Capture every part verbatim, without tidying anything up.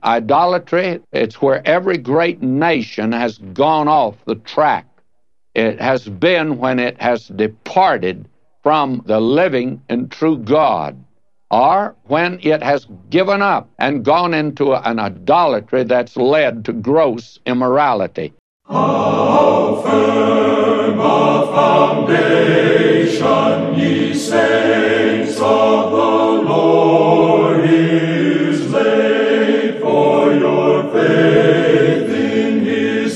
Idolatry, it's where every great nation has gone off the track. It has been when it has departed from the living and true God, or when it has given up and gone into an idolatry that's led to gross immorality. How firm a foundation, ye saints of the Lord, is laid for your faith in His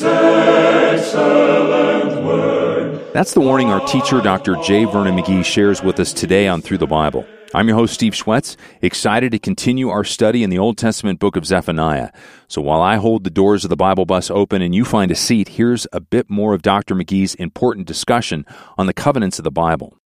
excellent word. That's the warning our teacher, Doctor J. Vernon McGee, shares with us today on Through the Bible. I'm your host, Steve Schwetz, excited to continue our study in the Old Testament book of Zephaniah. So while I hold the doors of the Bible bus open and you find a seat, here's a bit more of Doctor McGee's important discussion on the covenants of the Bible.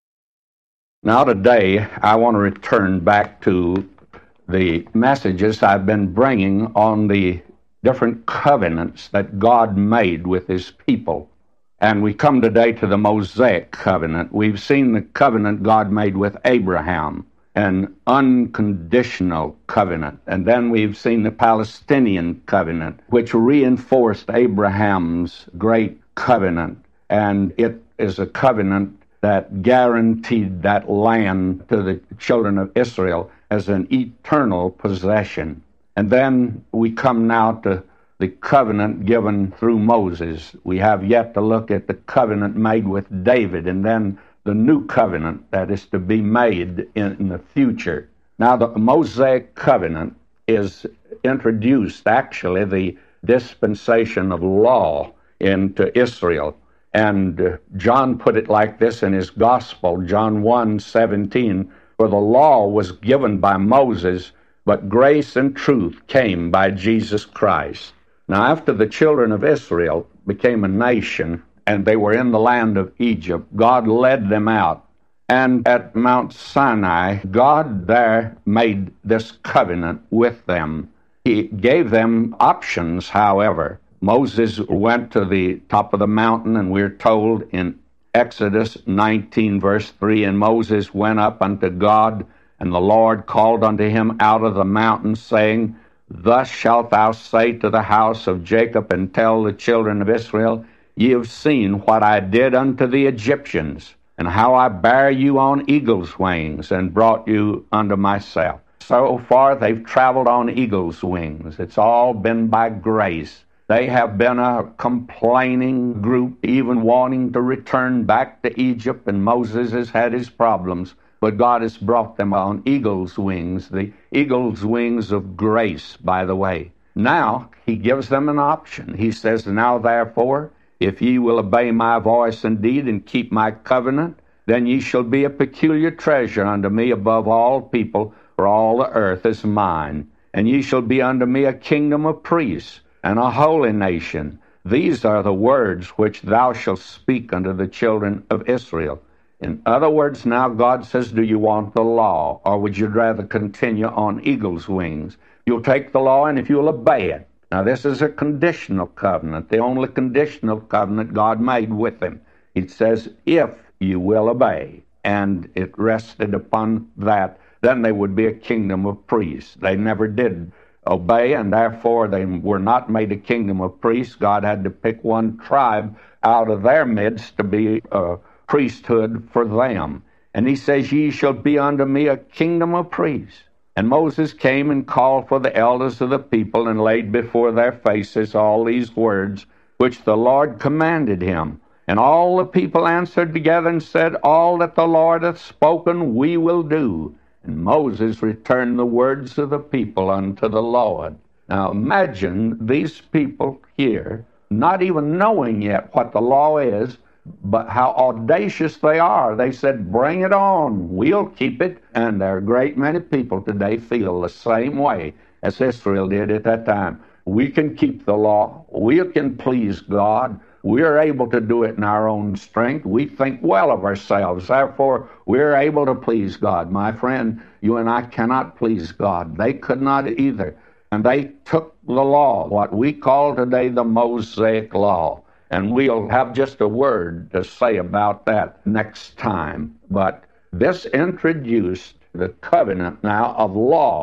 Now today, I want to return back to the messages I've been bringing on the different covenants that God made with His people. And we come today to the Mosaic covenant. We've seen the covenant God made with Abraham, an unconditional covenant. And then we've seen the Palestinian covenant, which reinforced Abraham's great covenant. And it is a covenant that guaranteed that land to the children of Israel as an eternal possession. And then we come now to the covenant given through Moses. We have yet to look at the covenant made with David, and then the new covenant that is to be made in the future. Now, the Mosaic covenant is introduced, actually, the dispensation of law into Israel. And uh, John put it like this in his gospel, John one seventeen, for the law was given by Moses, but grace and truth came by Jesus Christ. Now, after the children of Israel became a nation, and they were in the land of Egypt, God led them out. And at Mount Sinai, God there made this covenant with them. He gave them options, however. Moses went to the top of the mountain, and we're told in Exodus nineteen, verse three, and Moses went up unto God, and the Lord called unto him out of the mountain, saying, Thus shalt thou say to the house of Jacob, and tell the children of Israel, Ye have seen what I did unto the Egyptians, and how I bare you on eagle's wings, and brought you unto myself. So far they've traveled on eagle's wings. It's all been by grace. They have been a complaining group, even wanting to return back to Egypt, and Moses has had his problems. But God has brought them on eagle's wings, the eagle's wings of grace, by the way. Now, He gives them an option. He says, Now therefore, if ye will obey my voice indeed, and keep my covenant, then ye shall be a peculiar treasure unto me above all people, for all the earth is mine. And ye shall be unto me a kingdom of priests, and a holy nation. These are the words which thou shalt speak unto the children of Israel. In other words, now God says, do you want the law, or would you rather continue on eagle's wings? You'll take the law, and if you'll obey it. Now, this is a conditional covenant, the only conditional covenant God made with them. It says, if you will obey, and it rested upon that, then they would be a kingdom of priests. They never did obey, and therefore they were not made a kingdom of priests. God had to pick one tribe out of their midst to be a priesthood for them. And He says, Ye shall be unto me a kingdom of priests. And Moses came and called for the elders of the people, and laid before their faces all these words which the Lord commanded him. And all the people answered together and said, All that the Lord hath spoken we will do. And Moses returned the words of the people unto the Lord. Now imagine these people here, not even knowing yet what the law is, but how audacious they are. They said, bring it on, we'll keep it. And there are a great many people today feel the same way as Israel did at that time. We can keep the law, we can please God, we're able to do it in our own strength, we think well of ourselves, therefore we're able to please God. My friend, you and I cannot please God. They could not either. And they took the law, what we call today the Mosaic Law. And we'll have just a word to say about that next time. But this introduced the covenant now of law.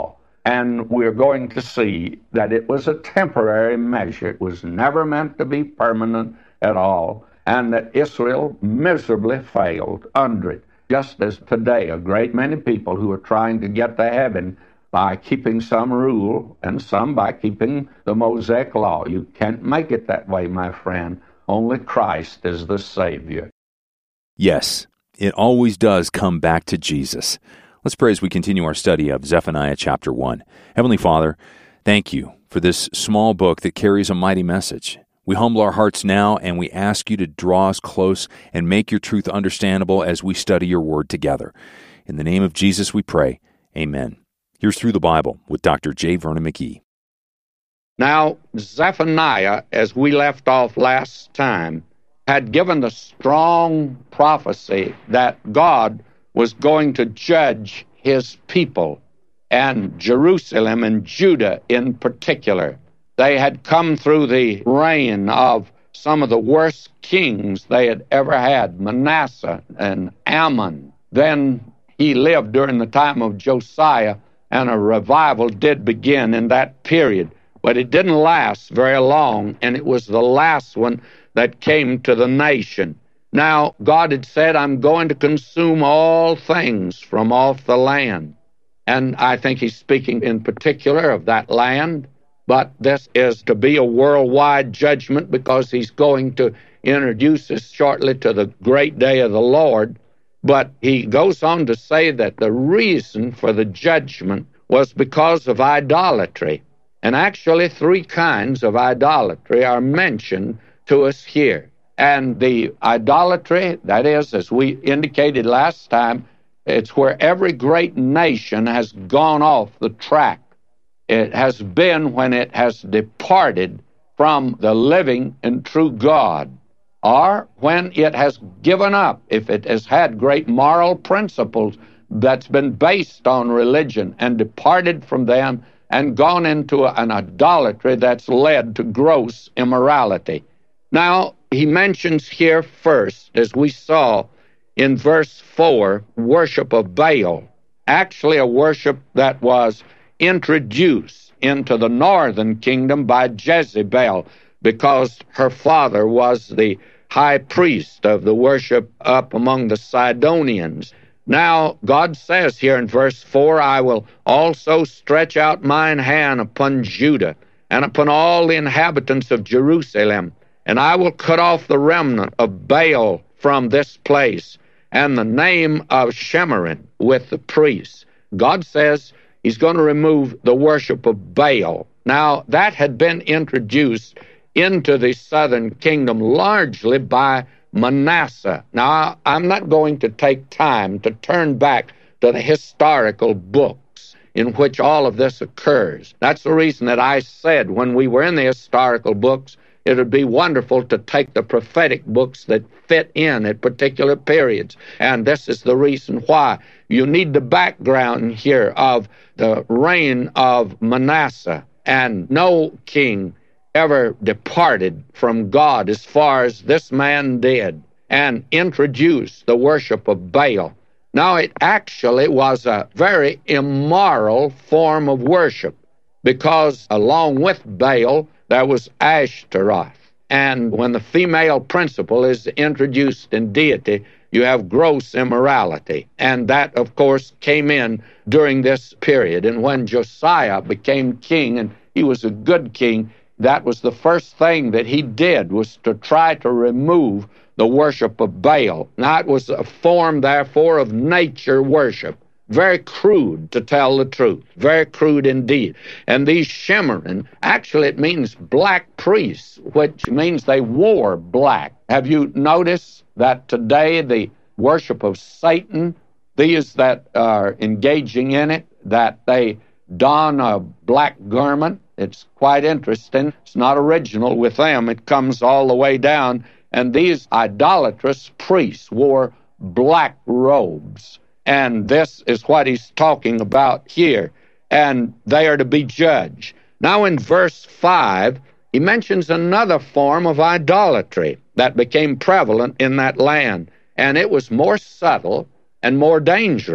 And we're going to see that it was a temporary measure. It was never meant to be permanent at all, and that Israel miserably failed under it, just as today a great many people who are trying to get to heaven by keeping some rule and some by keeping the Mosaic law. You can't make it that way, my friend. Only Christ is the Savior. Yes, it always does come back to Jesus. Let's pray as we continue our study of Zephaniah chapter one. Heavenly Father, thank you for this small book that carries a mighty message. We humble our hearts now, and we ask you to draw us close and make your truth understandable as we study your word together. In the name of Jesus we pray. Amen. Here's Through the Bible with Doctor J. Vernon McGee. Now, Zephaniah, as we left off last time, had given the strong prophecy that God was going to judge his people, and Jerusalem and Judah in particular. They had come through the reign of some of the worst kings they had ever had, Manasseh and Ammon. Then he lived during the time of Josiah, and a revival did begin in that period. But it didn't last very long, and it was the last one that came to the nation. Now, God had said, I'm going to consume all things from off the land. And I think he's speaking in particular of that land. But this is to be a worldwide judgment because he's going to introduce us shortly to the great day of the Lord. But he goes on to say that the reason for the judgment was because of idolatry. And actually, three kinds of idolatry are mentioned to us here. And the idolatry, that is, as we indicated last time, it's where every great nation has gone off the track. It has been when it has departed from the living and true God, or when it has given up, if it has had great moral principles that's been based on religion and departed from them and gone into an idolatry that's led to gross immorality. Now, he mentions here first, as we saw in verse four, worship of Baal, actually a worship that was introduced into the northern kingdom by Jezebel, because her father was the high priest of the worship up among the Sidonians. Now, God says here in verse four, I will also stretch out mine hand upon Judah and upon all the inhabitants of Jerusalem, and I will cut off the remnant of Baal from this place, and the name of Shemarin with the priests. God says he's going to remove the worship of Baal. Now, that had been introduced into the southern kingdom largely by Manasseh. Now, I'm not going to take time to turn back to the historical books in which all of this occurs. That's the reason that I said when we were in the historical books, it would be wonderful to take the prophetic books that fit in at particular periods. And this is the reason why. You need the background here of the reign of Manasseh. And no king ever departed from God as far as this man did and introduced the worship of Baal. Now, it actually was a very immoral form of worship, because along with Baal, there was Ashtaroth. And when the female principle is introduced in deity, you have gross immorality. And that, of course, came in during this period. And when Josiah became king, and he was a good king, that was the first thing that he did, was to try to remove the worship of Baal. Now, it was a form, therefore, of nature worship. Very crude, to tell the truth. Very crude indeed. And these Shemarin, actually it means black priests, which means they wore black. Have you noticed that today the worship of Satan, these that are engaging in it, that they don a black garment? It's quite interesting. It's not original with them. It comes all the way down. And these idolatrous priests wore black robes. And this is what he's talking about here. And they are to be judged. Now in verse five, he mentions another form of idolatry that became prevalent in that land. And it was more subtle and more dangerous.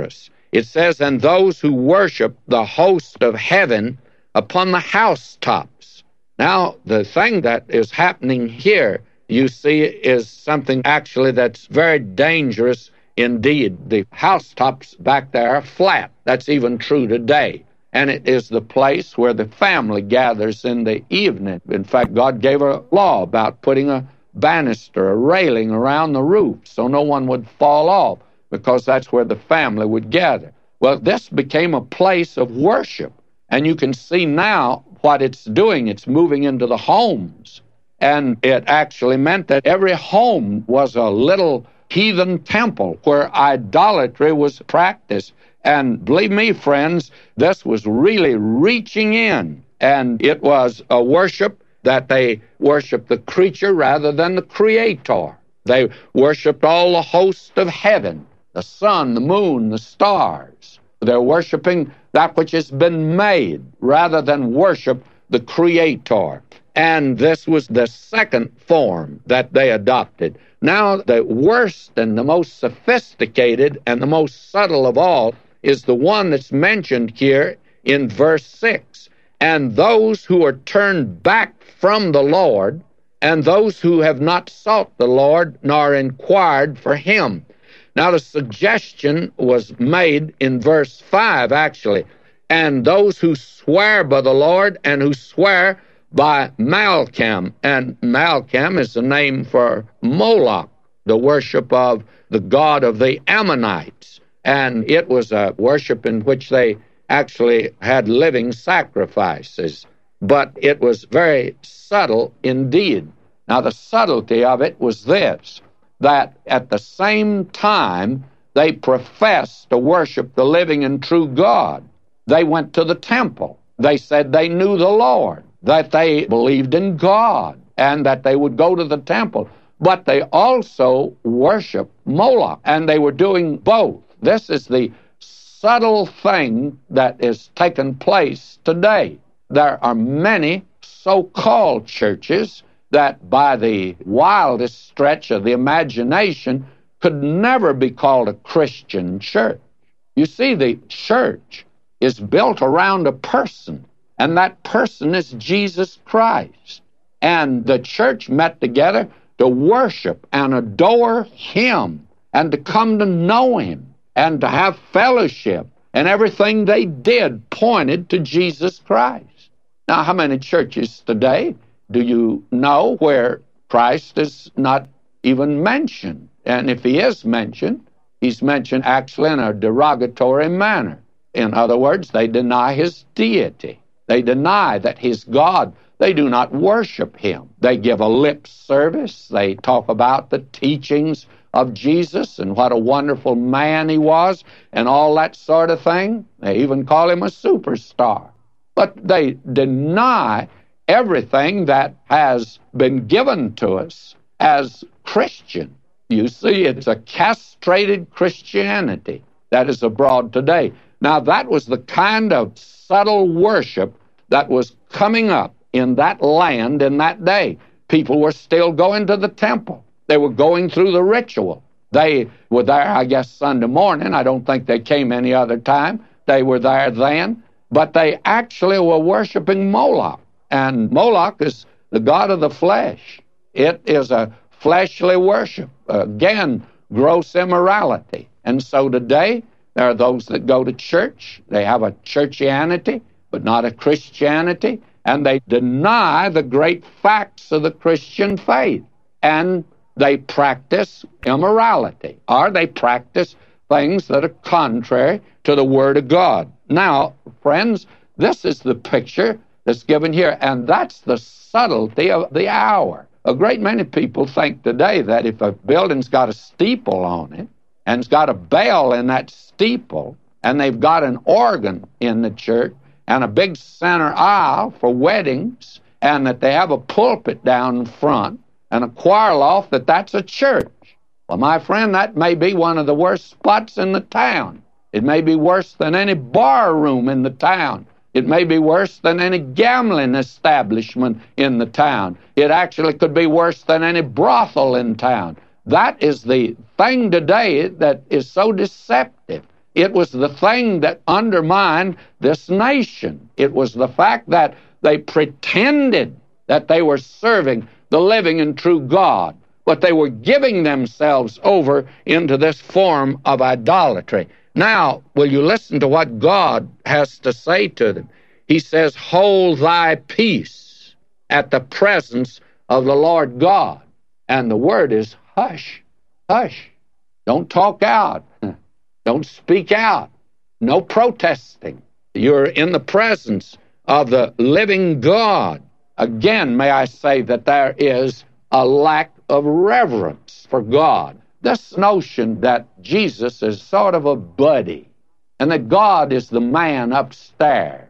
It says, and those who worship the host of heaven upon the housetops. Now, the thing that is happening here, you see, is something actually that's very dangerous indeed. The housetops back there are flat. That's even true today. And it is the place where the family gathers in the evening. In fact, God gave a law about putting a banister, a railing around the roof so no one would fall off, because that's where the family would gather. Well, this became a place of worship. And you can see now what it's doing. It's moving into the homes. And it actually meant that every home was a little heathen temple where idolatry was practiced. And believe me, friends, this was really reaching in. And it was a worship that they worshiped the creature rather than the Creator. They worshiped all the host of heaven, the sun, the moon, the stars. They're worshiping that which has been made rather than worship the Creator. And this was the second form that they adopted. Now, the worst and the most sophisticated and the most subtle of all is the one that's mentioned here in verse six. And those who are turned back from the Lord, and those who have not sought the Lord, nor inquired for him. Now, the suggestion was made in verse five, actually. And those who swear by the Lord, and who swear by Malcham. And Malcham is the name for Moloch, the worship of the god of the Ammonites. And it was a worship in which they actually had living sacrifices. But it was very subtle indeed. Now, the subtlety of it was this, that at the same time they professed to worship the living and true God. They went to the temple. They said they knew the Lord, that they believed in God, and that they would go to the temple. But they also worshiped Moloch, and they were doing both. This is the subtle thing that is taking place today. There are many so-called churches that by the wildest stretch of the imagination could never be called a Christian church. You see, the church is built around a person, and that person is Jesus Christ. And the church met together to worship and adore him, and to come to know him, and to have fellowship, and everything they did pointed to Jesus Christ. Now, how many churches today do you know where Christ is not even mentioned? And if he is mentioned, he's mentioned actually in a derogatory manner. In other words, they deny his deity. They deny that he's God. They do not worship him. They give a lip service. They talk about the teachings of Jesus and what a wonderful man he was and all that sort of thing. They even call him a superstar. But they deny everything that has been given to us as Christian. You see, it's a castrated Christianity that is abroad today. Now, that was the kind of subtle worship that was coming up in that land in that day. People were still going to the temple. They were going through the ritual. They were there, I guess, Sunday morning. I don't think they came any other time. They were there then. But they actually were worshiping Moloch. And Moloch is the god of the flesh. It is a fleshly worship. Again, gross immorality. And so today, there are those that go to church. They have a churchianity, but not a Christianity. And they deny the great facts of the Christian faith. And they practice immorality, or they practice things that are contrary to the Word of God. Now, friends, this is the picture that's given here, and that's the subtlety of the hour. A great many people think today that if a building's got a steeple on it, and it's got a bell in that steeple, and they've got an organ in the church, and a big center aisle for weddings, and that they have a pulpit down front, and a choir loft, that that's a church. Well, my friend, that may be one of the worst spots in the town. It may be worse than any bar room in the town. It may be worse than any gambling establishment in the town. It actually could be worse than any brothel in town. That is the thing today that is so deceptive. It was the thing that undermined this nation. It was the fact that they pretended that they were serving the living and true God, but they were giving themselves over into this form of idolatry. Now, will you listen to what God has to say to them? He says, hold thy peace at the presence of the Lord God. And the word is hush, hush. Don't talk out. Don't speak out. No protesting. You're in the presence of the living God. Again, may I say that there is a lack of reverence for God. This notion that Jesus is sort of a buddy and that God is the man upstairs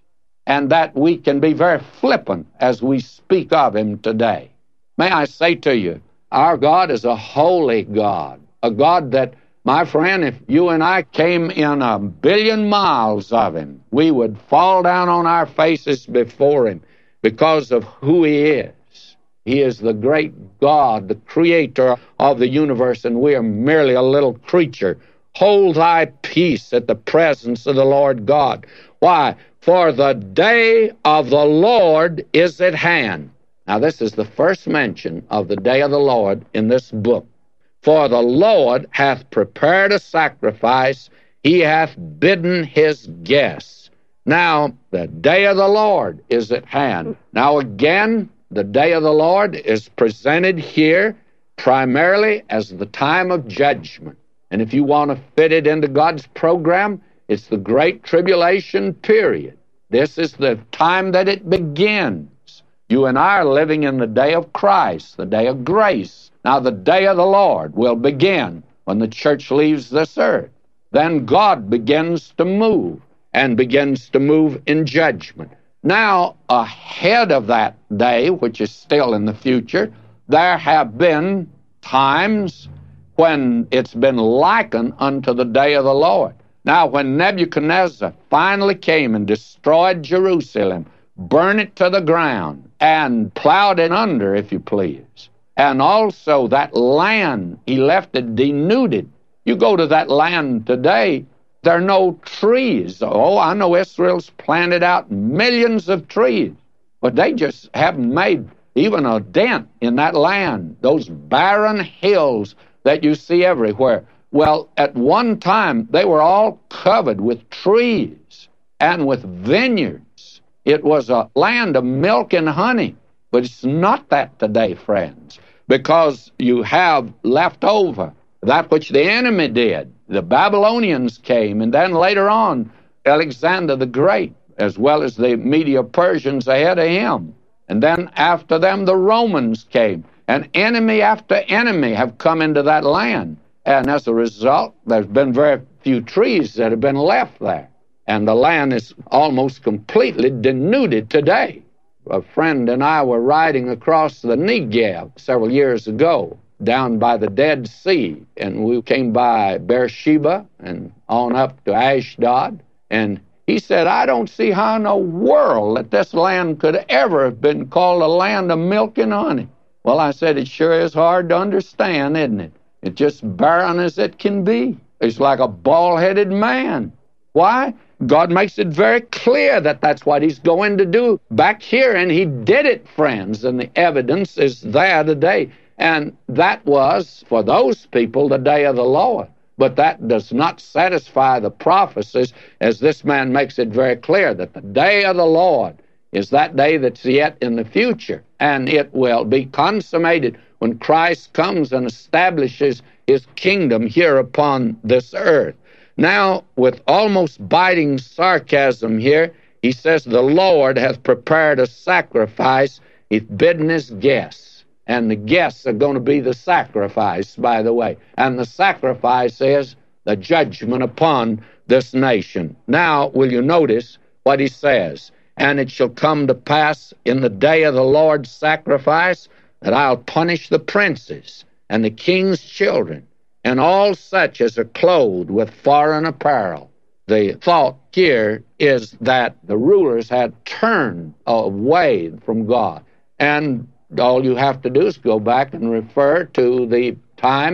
and that we can be very flippant as we speak of him today. May I say to you, our God is a holy God, a God that, my friend, if you and I came in a billion miles of him, we would fall down on our faces before him because of who he is. He is the great God, the creator of the universe, and we are merely a little creature. Hold thy peace at the presence of the Lord God. Why? For the day of the Lord is at hand. Now, this is the first mention of the day of the Lord in this book. For the Lord hath prepared a sacrifice, he hath bidden his guests. Now, the day of the Lord is at hand. Now, again, the day of the Lord is presented here primarily as the time of judgment. And if you want to fit it into God's program, it's the Great Tribulation period. This is the time that it begins. You and I are living in the day of Christ, the day of grace. Now, the day of the Lord will begin when the church leaves this earth. Then God begins to move and begins to move in judgment. Now, ahead of that day, which is still in the future, there have been times when it's been likened unto the day of the Lord. Now, when Nebuchadnezzar finally came and destroyed Jerusalem, burned it to the ground, and plowed it under, if you please, and also that land, he left it denuded. You go to that land today, there are no trees. Oh, I know Israel's planted out millions of trees, but they just haven't made even a dent in that land, those barren hills that you see everywhere. Well, at one time, they were all covered with trees and with vineyards. It was a land of milk and honey, but it's not that today, friends, because you have left over that which the enemy did. The Babylonians came, and then later on, Alexander the Great, as well as the Medo-Persians ahead of him. And then after them, the Romans came, and enemy after enemy have come into that land. And as a result, there's been very few trees that have been left there. And the land is almost completely denuded today. A friend and I were riding across the Negev several years ago, down by the Dead Sea, and we came by Beersheba and on up to Ashdod, and he said, I don't see how in the world that this land could ever have been called a land of milk and honey. Well, I said, it sure is hard to understand, isn't it? It's just barren as it can be. It's like a bald-headed man. Why? God makes it very clear that that's what he's going to do back here, and he did it, friends, and the evidence is there today. And that was, for those people, the day of the Lord. But that does not satisfy the prophecies, as this man makes it very clear, that the day of the Lord is that day that's yet in the future, and it will be consummated when Christ comes and establishes his kingdom here upon this earth. Now, with almost biting sarcasm here, he says, the Lord hath prepared a sacrifice, he's bidden his guests. And the guests are going to be the sacrifice, by the way. And the sacrifice is the judgment upon this nation. Now, will you notice what he says? And it shall come to pass in the day of the Lord's sacrifice that I'll punish the princes and the king's children and all such as are clothed with foreign apparel. The thought here is that the rulers had turned away from God. And all you have to do is go back and refer to the time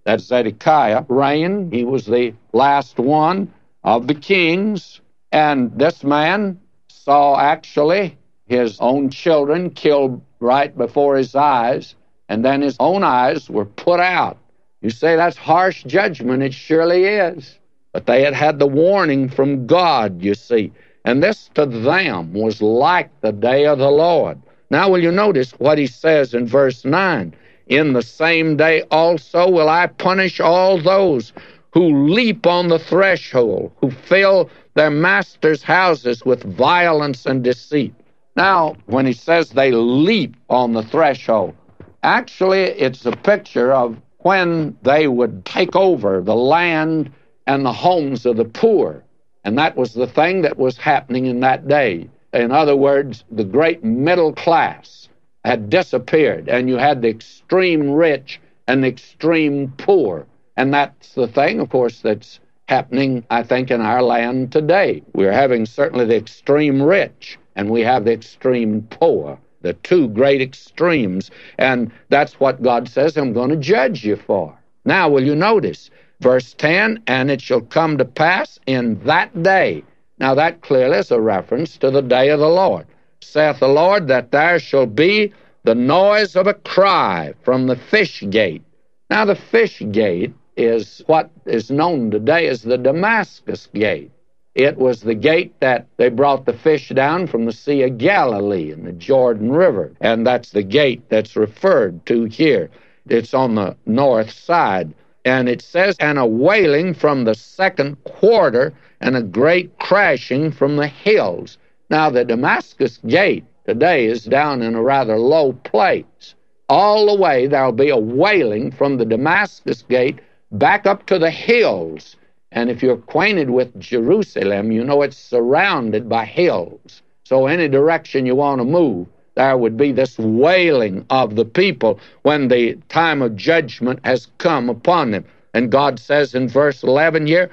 that Zedekiah reigned. He was the last one of the kings, and this man saw actually his own children killed right before his eyes, and then his own eyes were put out. You say that's harsh judgment. It surely is. But they had had the warning from God, you see. And this to them was like the day of the Lord. Now will you notice what he says in verse nine? In the same day also will I punish all those who leap on the threshold, who fill their masters' houses with violence and deceit. Now, when he says they leap on the threshold, actually it's a picture of when they would take over the land and the homes of the poor. And that was the thing that was happening in that day. In other words, the great middle class had disappeared, and you had the extreme rich and the extreme poor. And that's the thing, of course, that's happening, I think, in our land today. We're having certainly the extreme rich, and we have the extreme poor, the two great extremes. And that's what God says I'm going to judge you for. Now, will you notice? Verse ten, and it shall come to pass in that day. Now, that clearly is a reference to the day of the Lord. Saith the Lord, that there shall be the noise of a cry from the fish gate. Now, the fish gate is what is known today as the Damascus gate. It was the gate that they brought the fish down from the Sea of Galilee and the Jordan River, and that's the gate that's referred to here. It's on the north side, and it says, and a wailing from the second quarter, and a great crashing from the hills. Now, the Damascus gate today is down in a rather low place. All the way there'll be a wailing from the Damascus gate back up to the hills. And if you're acquainted with Jerusalem, you know it's surrounded by hills. So any direction you want to move, there would be this wailing of the people when the time of judgment has come upon them. And God says in verse eleven here,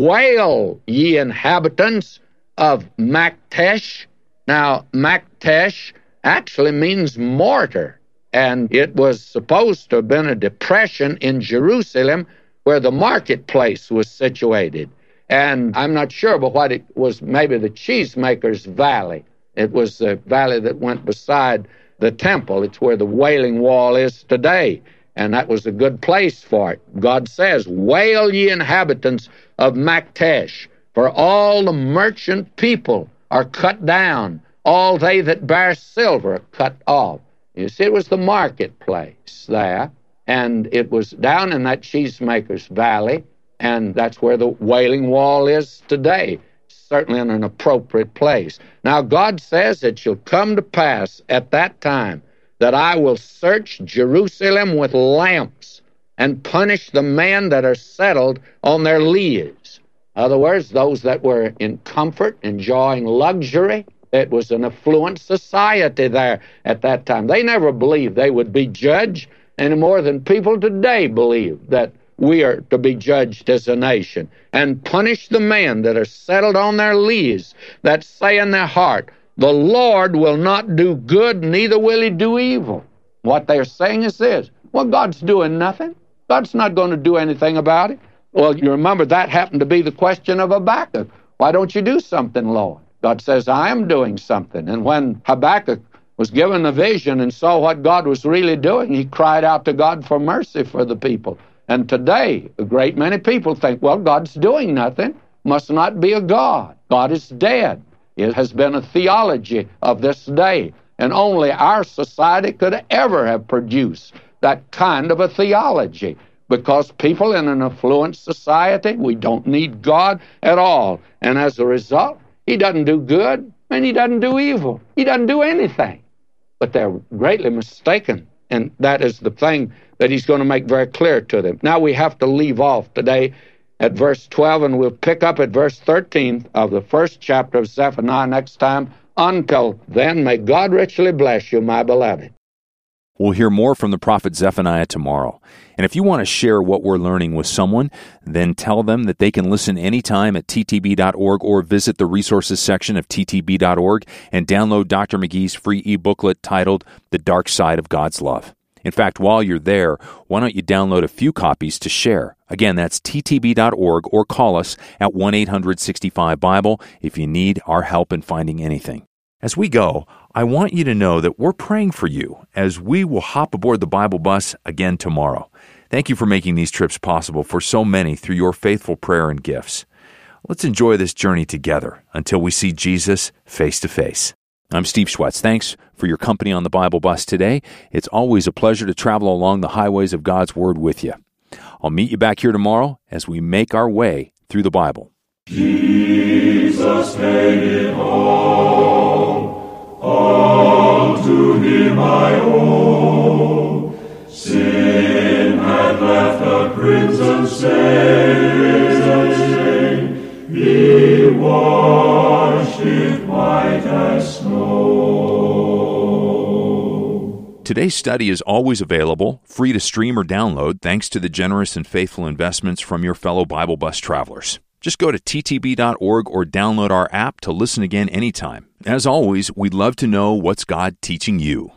wail, ye inhabitants of Maktesh. Now, Maktesh actually means mortar, and it was supposed to have been a depression in Jerusalem where the marketplace was situated. And I'm not sure, but what it was, maybe the Cheesemakers Valley. It was the valley that went beside the temple. It's where the Wailing Wall is today, and that was a good place for it. God says, wail, ye inhabitants of Maktesh, for all the merchant people are cut down, all they that bear silver are cut off. You see, it was the marketplace there, and it was down in that Cheesemakers Valley, and that's where the Wailing Wall is today, certainly in an appropriate place. Now, God says it shall come to pass at that time that I will search Jerusalem with lamps and punish the men that are settled on their leas. In other words, those that were in comfort, enjoying luxury. It was an affluent society there at that time. They never believed they would be judged any more than people today believe that we are to be judged as a nation, and punish the men that are settled on their leas, that say in their heart, the Lord will not do good, neither will he do evil. What they're saying is this, well, God's doing nothing. God's not going to do anything about it. Well, you remember that happened to be the question of Habakkuk. Why don't you do something, Lord? God says, I am doing something. And when Habakkuk was given the vision and saw what God was really doing, he cried out to God for mercy for the people. And today, a great many people think, well, God's doing nothing, must not be a God. God is dead. It has been a theology of this day, and only our society could ever have produced that kind of a theology, because people in an affluent society, we don't need God at all. And as a result, he doesn't do good, and he doesn't do evil. He doesn't do anything. But they're greatly mistaken, and that is the thing that he's going to make very clear to them. Now we have to leave off today at verse twelve, and we'll pick up at verse thirteen of the first chapter of Zephaniah next time. Until then, may God richly bless you, my beloved. We'll hear more from the prophet Zephaniah tomorrow. And if you want to share what we're learning with someone, then tell them that they can listen anytime at T T B dot org or visit the resources section of T T B dot org and download Doctor McGee's free e-booklet titled The Dark Side of God's Love. In fact, while you're there, why don't you download a few copies to share? Again, that's t t b dot org or call us at one eight hundred sixty-five Bible if you need our help in finding anything. As we go, I want you to know that we're praying for you as we will hop aboard the Bible bus again tomorrow. Thank you for making these trips possible for so many through your faithful prayer and gifts. Let's enjoy this journey together until we see Jesus face to face. I'm Steve Schwetz. Thanks for your company on the Bible bus today. It's always a pleasure to travel along the highways of God's Word with you. I'll meet you back here tomorrow as we make our way through the Bible. Jesus made it all, all to Him I owe. Sin had left a crimson stain, He washed it white as snow. Today's study is always available, free to stream or download, thanks to the generous and faithful investments from your fellow Bible bus travelers. Just go to t t b dot org or download our app to listen again anytime. As always, we'd love to know what's God teaching you.